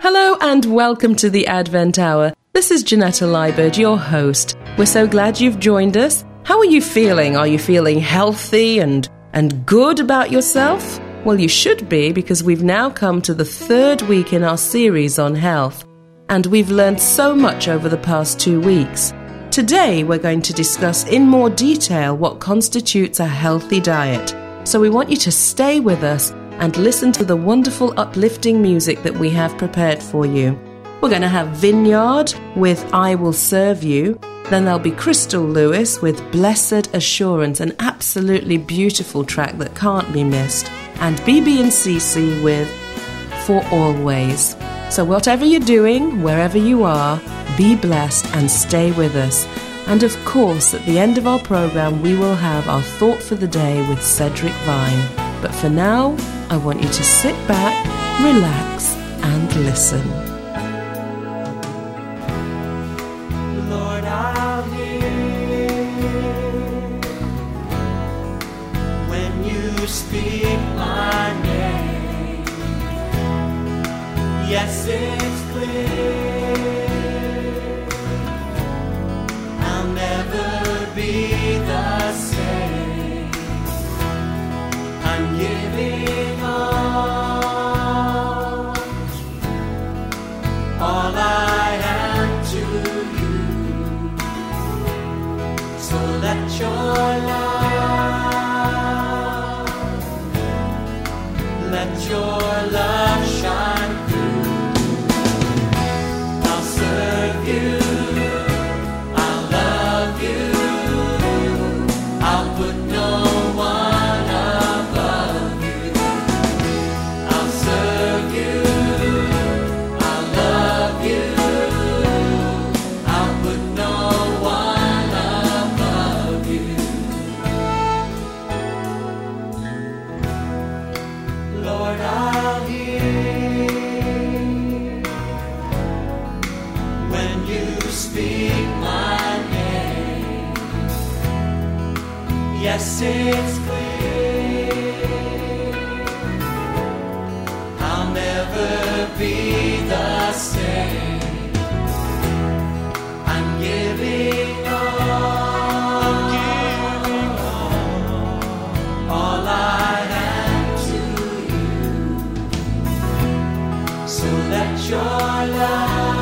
Hello and welcome to the Advent Hour. This is Janetta Liebert, your host. We're so glad you've joined us. How are you feeling? Are you feeling healthy and good about yourself? Well, you should be, because we've now come to the third week in our series on health, and we've learned so much over the past 2 weeks. Today, we're going to discuss in more detail what constitutes a healthy diet. So we want you to stay with us and listen to the wonderful uplifting music that we have prepared for you. We're going to have Vineyard with I Will Serve You. Then there'll be Crystal Lewis with Blessed Assurance, an absolutely beautiful track that can't be missed. And BB and CC with For Always. So whatever you're doing, wherever you are, be blessed and stay with us. And of course, at the end of our program, we will have our Thought for the Day with Cedric Vine. But for now, I want you to sit back, relax, and listen. Lord, I'll hear when you speak my name. Yes, it's clear I'll never be the same. I'm giving all I am to you. So let your love shine through. I'll serve you, I'll love you, I'll put no one above you. I'll serve you, I'll love you, I'll put no one above you. Lord, I'll hear when you speak my name. Yes, it's clear I'll never be the same. I'm giving all I am to you. So let your love,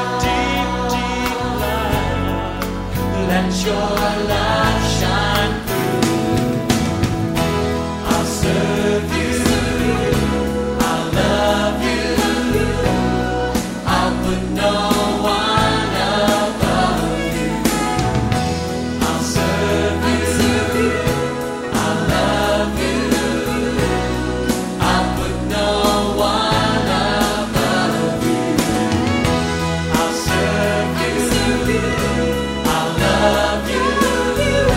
let your love shine through. I'll serve you, I'll love you, I'll put no one above you. I'll serve you, I'll love you, I'll put no one above you. I'll serve you, I'll love you,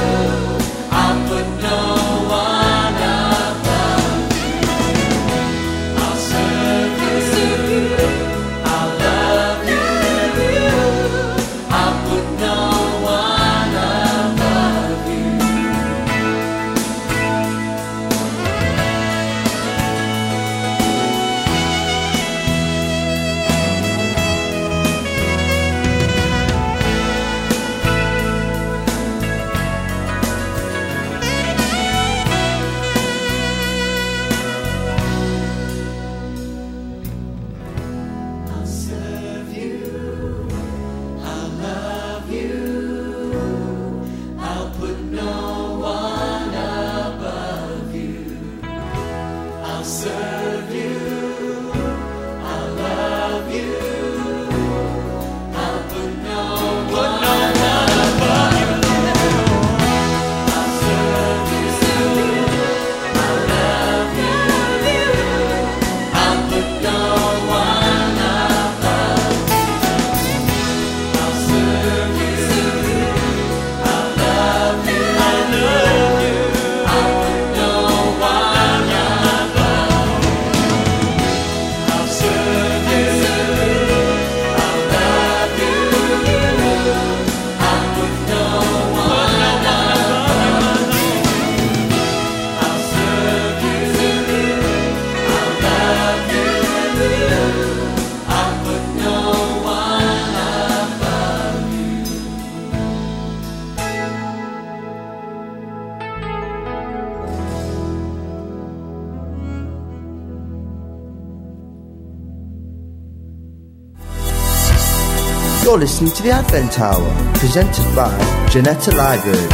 You're listening to the Advent Hour, presented by Janetta Liebert.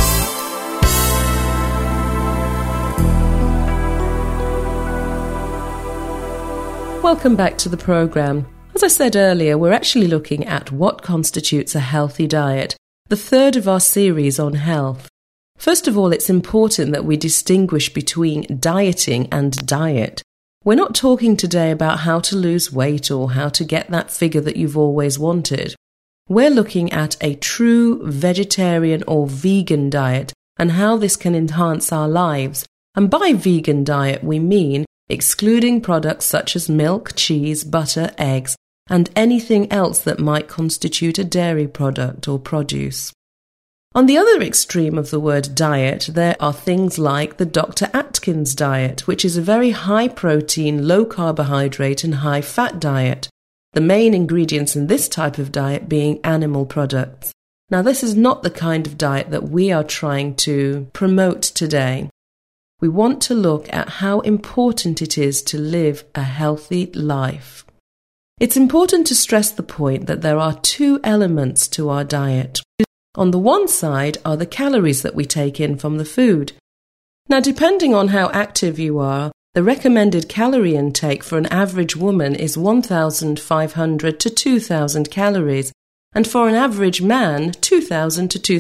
Welcome back to the programme. As I said earlier, we're actually looking at what constitutes a healthy diet, the third of our series on health. First of all, it's important that we distinguish between dieting and diet. We're not talking today about how to lose weight or how to get that figure that you've always wanted. We're looking at a true vegetarian or vegan diet and how this can enhance our lives. And by vegan diet, we mean excluding products such as milk, cheese, butter, eggs, and anything else that might constitute a dairy product or produce. On the other extreme of the word diet, there are things like the Dr. Atkins diet, which is a very high protein, low carbohydrate and high fat diet. The main ingredients in this type of diet being animal products. Now, this is not the kind of diet that we are trying to promote today. We want to look at how important it is to live a healthy life. It's important to stress the point that there are two elements to our diet. On the one side are the calories that we take in from the food. Now, depending on how active you are, the recommended calorie intake for an average woman is 1,500 to 2,000 calories, and for an average man, 2,000 to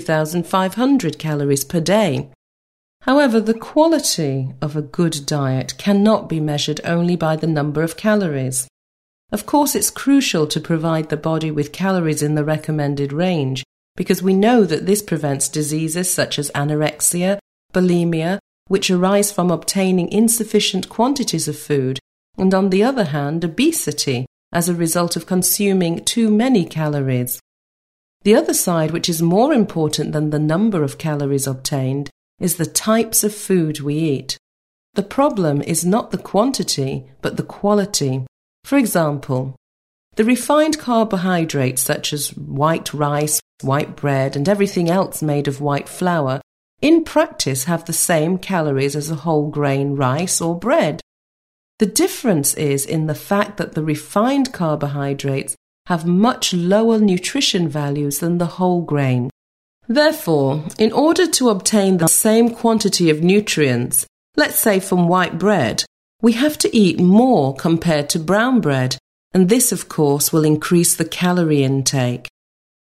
2,500 calories per day. However, the quality of a good diet cannot be measured only by the number of calories. Of course, it's crucial to provide the body with calories in the recommended range, because we know that this prevents diseases such as anorexia, bulimia, which arise from obtaining insufficient quantities of food, and on the other hand, obesity, as a result of consuming too many calories. The other side, which is more important than the number of calories obtained, is the types of food we eat. The problem is not the quantity, but the quality. For example, the refined carbohydrates such as white rice, white bread, and everything else made of white flour in practice have the same calories as a whole grain rice or bread. The difference is in the fact that the refined carbohydrates have much lower nutrition values than the whole grain. Therefore, in order to obtain the same quantity of nutrients, let's say from white bread, we have to eat more compared to brown bread, and this of course will increase the calorie intake.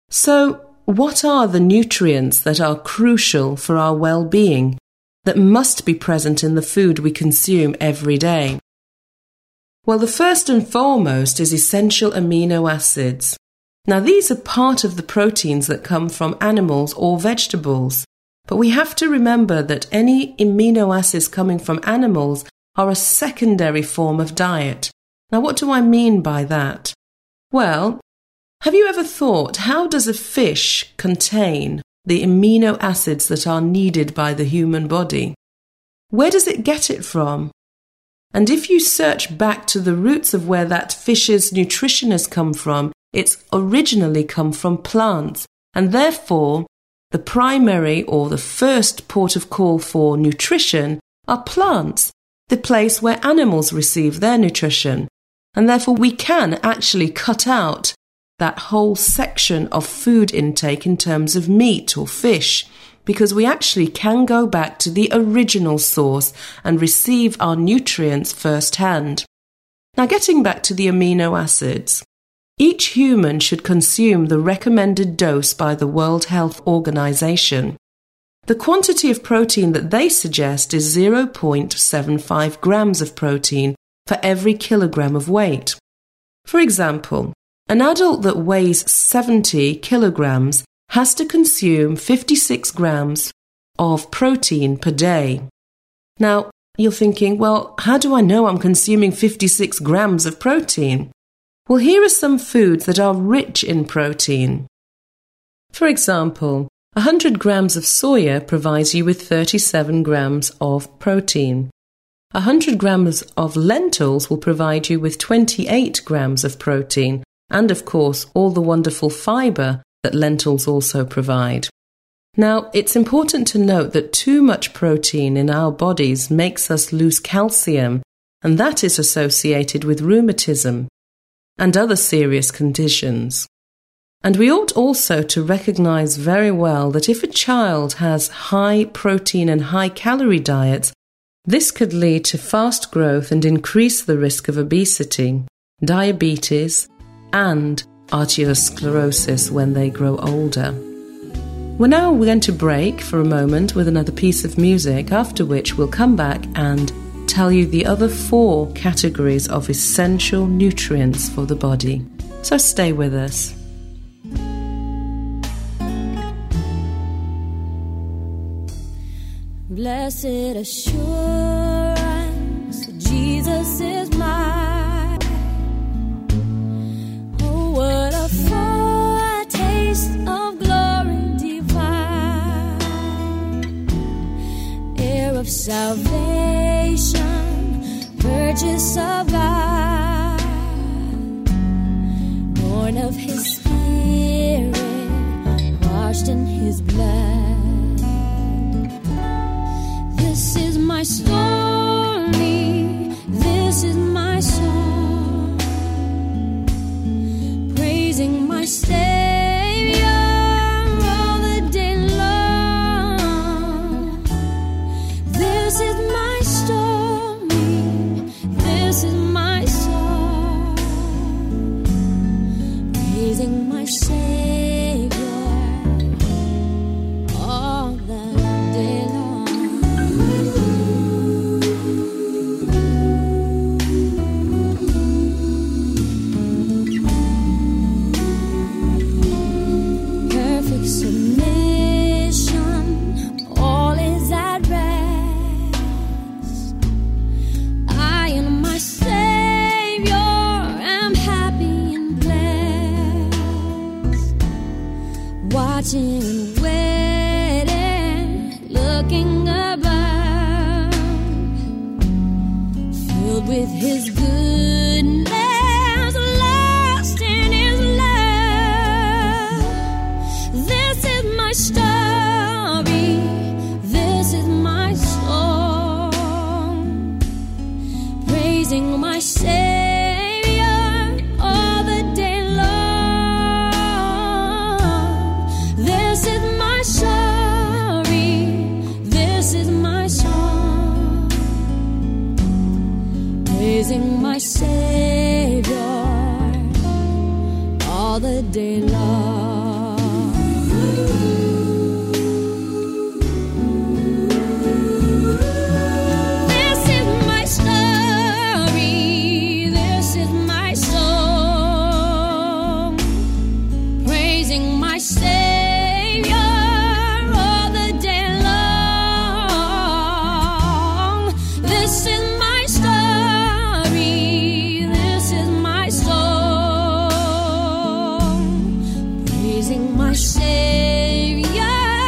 So, what are the nutrients that are crucial for our well-being, that must be present in the food we consume every day? Well, the first and foremost is essential amino acids. Now, these are part of the proteins that come from animals or vegetables, but we have to remember that any amino acids coming from animals are a secondary form of diet. Now, what do I mean by that? Well, have you ever thought, how does a fish contain the amino acids that are needed by the human body? Where does it get it from? And if you search back to the roots of where that fish's nutrition has come from, it's originally come from plants, and therefore the primary or the first port of call for nutrition are plants, the place where animals receive their nutrition. And therefore we can actually cut out that whole section of food intake in terms of meat or fish, because we actually can go back to the original source and receive our nutrients firsthand. Now, getting back to the amino acids, each human should consume the recommended dose by the World Health Organization. The quantity of protein that they suggest is 0.75 grams of protein for every kilogram of weight. For example, an adult that weighs 70 kilograms has to consume 56 grams of protein per day. Now, you're thinking, well, how do I know I'm consuming 56 grams of protein? Well, here are some foods that are rich in protein. For example, 100 grams of soya provides you with 37 grams of protein. 100 grams of lentils will provide you with 28 grams of protein, and of course all the wonderful fibre that lentils also provide. Now, it's important to note that too much protein in our bodies makes us lose calcium, and that is associated with rheumatism and other serious conditions. And we ought also to recognize very well that if a child has high protein and high calorie diets, this could lead to fast growth and increase the risk of obesity, diabetes, and arteriosclerosis when they grow older. We're now going to break for a moment with another piece of music, after which we'll come back and tell you the other 4 categories of essential nutrients for the body. So stay with us. Blessed assurance, Jesus is mine. Oh, what a foretaste of glory divine, heir of salvation, purchase of God, born of His Spirit, washed in His blood. This is my story, this is my song, praising my Savior all the day long. This is my story, this is my song, praising my Savior all the day long. Watching and waiting, looking above, filled with His goodness, lost in His love. This is my story, this is my song, praising my Savior all the day long. This is my story, this is my song, praising my Savior all the day long. This is my story, this is my song, praising my Savior. This is my story, this is my song, praising my Savior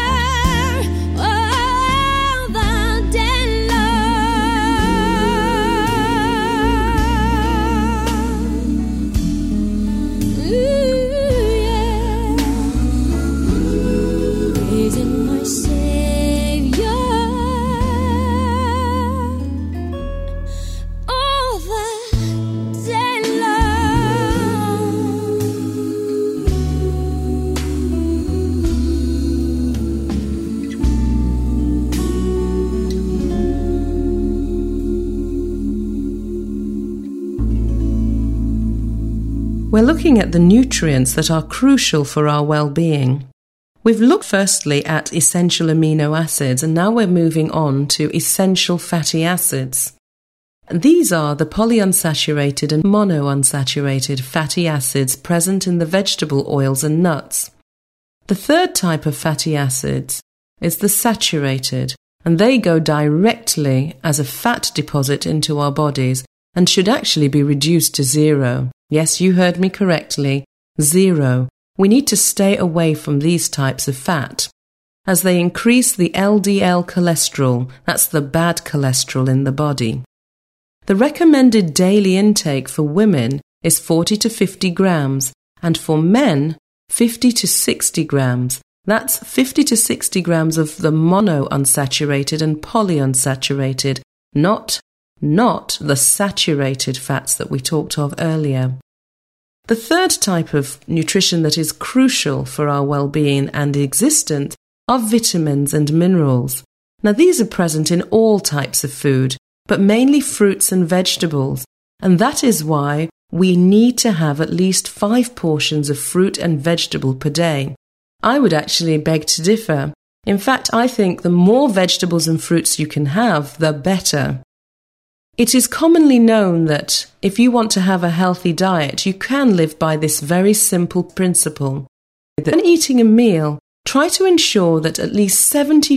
all the day long. Ooh, yeah. Praising my Savior all the day long. We're looking at the nutrients that are crucial for our well-being. We've looked firstly at essential amino acids, and now we're moving on to essential fatty acids. These are the polyunsaturated and monounsaturated fatty acids present in the vegetable oils and nuts. The third type of fatty acids is the saturated, and they go directly as a fat deposit into our bodies and should actually be reduced to 0. Yes, you heard me correctly, 0. We need to stay away from these types of fat, as they increase the LDL cholesterol, that's the bad cholesterol in the body. The recommended daily intake for women is 40 to 50 grams, and for men, 50 to 60 grams. That's 50 to 60 grams of the monounsaturated and polyunsaturated, not the saturated fats that we talked of earlier. The third type of nutrition that is crucial for our well-being and existence are vitamins and minerals. Now, these are present in all types of food, but mainly fruits and vegetables, and that is why we need to have at least 5 portions of fruit and vegetable per day. I would actually beg to differ. In fact, I think the more vegetables and fruits you can have, the better. It is commonly known that if you want to have a healthy diet, you can live by this very simple principle. When eating a meal, try to ensure that at least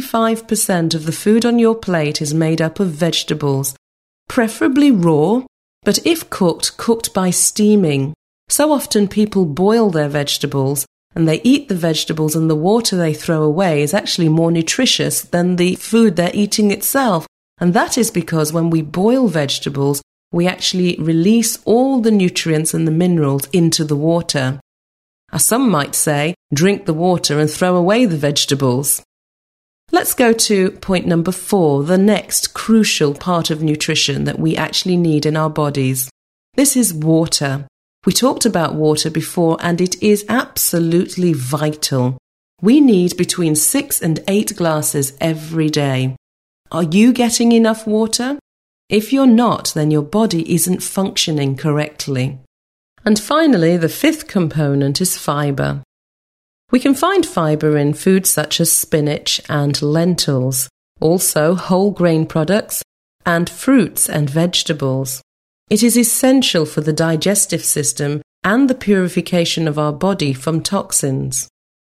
75% of the food on your plate is made up of vegetables, preferably raw, but if cooked, cooked by steaming. So often people boil their vegetables and they eat the vegetables, and the water they throw away is actually more nutritious than the food they're eating itself. And that is because when we boil vegetables, we actually release all the nutrients and the minerals into the water. As some might say, drink the water and throw away the vegetables. Let's go to point number 4, the next crucial part of nutrition that we actually need in our bodies. This is water. We talked about water before, and it is absolutely vital. We need between 6 and 8 glasses every day. Are you getting enough water? If you're not, then your body isn't functioning correctly. And finally, the 5th component is fibre. We can find fibre in foods such as spinach and lentils, also whole grain products and fruits and vegetables. It is essential for the digestive system and the purification of our body from toxins.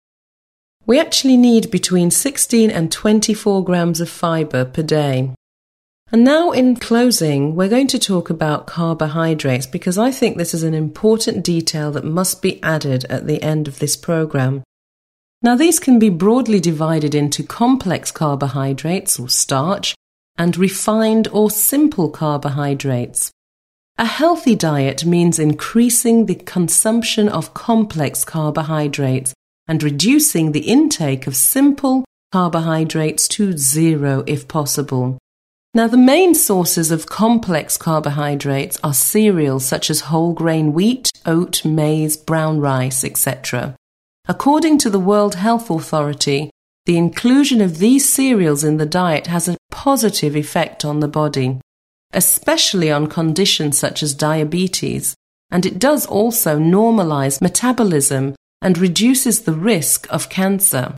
We actually need between 16 and 24 grams of fibre per day. And now in closing, we're going to talk about carbohydrates, because I think this is an important detail that must be added at the end of this program. Now, these can be broadly divided into complex carbohydrates or starch and refined or simple carbohydrates. A healthy diet means increasing the consumption of complex carbohydrates and reducing the intake of simple carbohydrates to 0 if possible. Now, the main sources of complex carbohydrates are cereals such as whole grain wheat, oat, maize, brown rice, etc. According to the World Health Authority, the inclusion of these cereals in the diet has a positive effect on the body, especially on conditions such as diabetes, and it does also normalize metabolism and reduces the risk of cancer.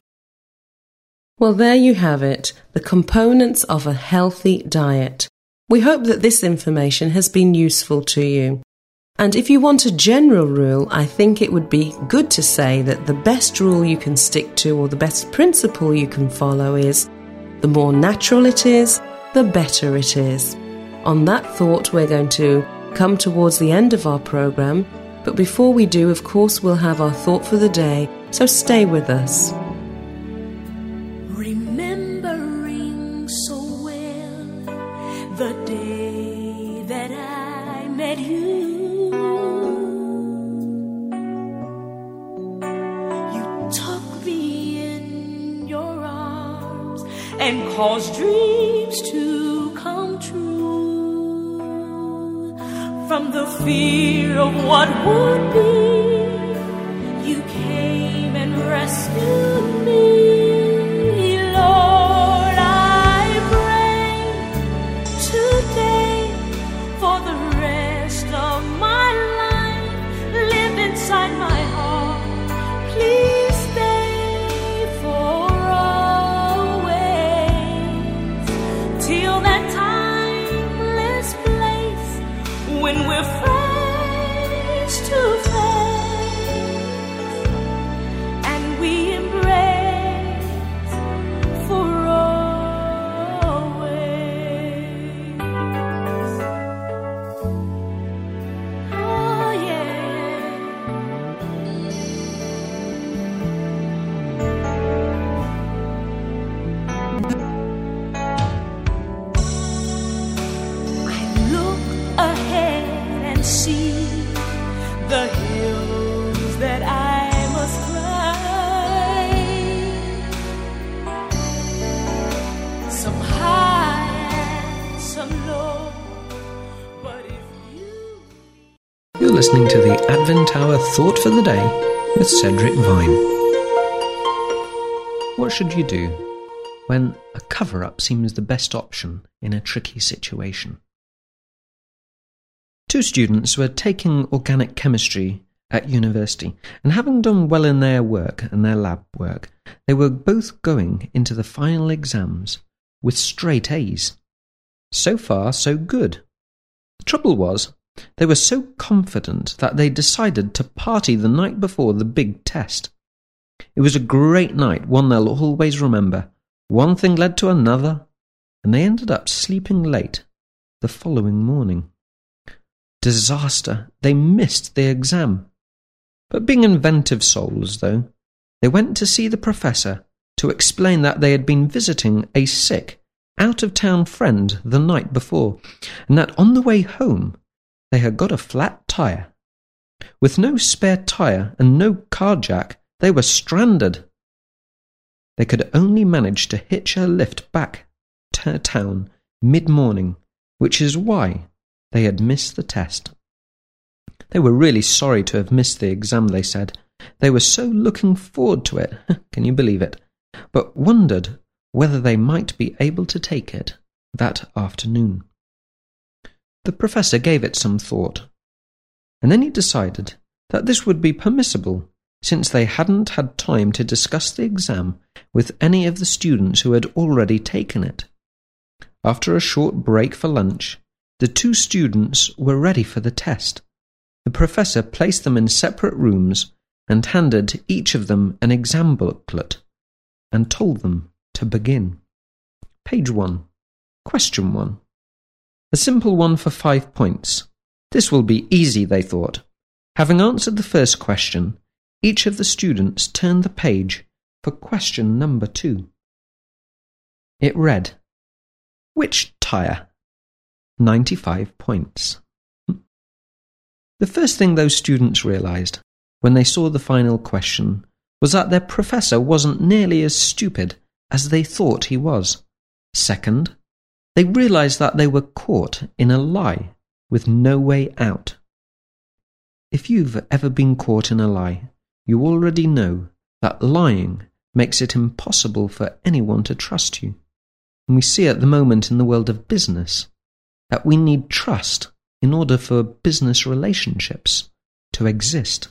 Well, there you have it, the components of a healthy diet. We hope that this information has been useful to you. And if you want a general rule, I think it would be good to say that the best rule you can stick to, or the best principle you can follow, is the more natural it is, the better it is. On that thought, we're going to come towards the end of our program. But before we do, of course, we'll have our thought for the day, so stay with us. Remembering so well the day that I met you, you took me in your arms and caused dreams to come true. From the fear of what would be, you came and rescued me. Lord, I pray today for the rest of my life. Live inside my heart. Please stay for always, till that timeless place when we're face to face. listening to the Advent Hour Thought for the Day with Cedric Vine. What should you do when a cover-up seems the best option in a tricky situation? Two students were taking organic chemistry at university, and having done well in their work and their lab work, they were both going into the final exams with straight A's. So far, so good. The trouble was, they were so confident that they decided to party the night before the big test. It was a great night, one they'll always remember. One thing led to another, and they ended up sleeping late the following morning. Disaster! They missed the exam. But being inventive souls, though, they went to see the professor to explain that they had been visiting a sick, out-of-town friend the night before, and that on the way home they had got a flat tyre. With no spare tyre and no car jack, they were stranded. They could only manage to hitch a lift back to town mid-morning, which is why they had missed the test. They were really sorry to have missed the exam, they said. They were so looking forward to it, can you believe it? But wondered whether they might be able to take it that afternoon. The professor gave it some thought, and then he decided that this would be permissible, since they hadn't had time to discuss the exam with any of the students who had already taken it. After a short break for lunch, the two students were ready for the test. The professor placed them in separate rooms and handed each of them an exam booklet and told them to begin. Page 1. Question 1. A simple one for 5 points. This will be easy, they thought. Having answered the first question, each of the students turned the page for question number 2. It read, "Which tyre?" 95 points. The first thing those students realised when they saw the final question was that their professor wasn't nearly as stupid as they thought he was. Second, they realised that they were caught in a lie with no way out. If you've ever been caught in a lie, you already know that lying makes it impossible for anyone to trust you. And we see at the moment in the world of business that we need trust in order for business relationships to exist.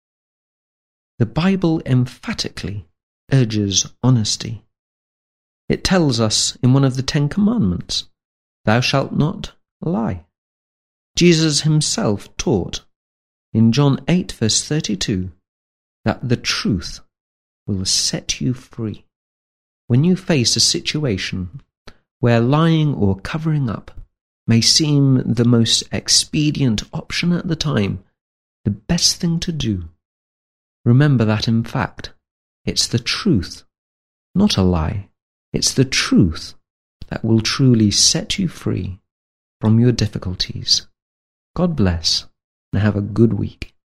The Bible emphatically urges honesty. It tells us in one of the 10 Commandments, "Thou shalt not lie." Jesus himself taught in John 8 verse 32 that the truth will set you free. When you face a situation where lying or covering up may seem the most expedient option at the time, the best thing to do, remember that in fact, it's the truth, not a lie. It's the truth that will truly set you free from your difficulties. God bless, and have a good week.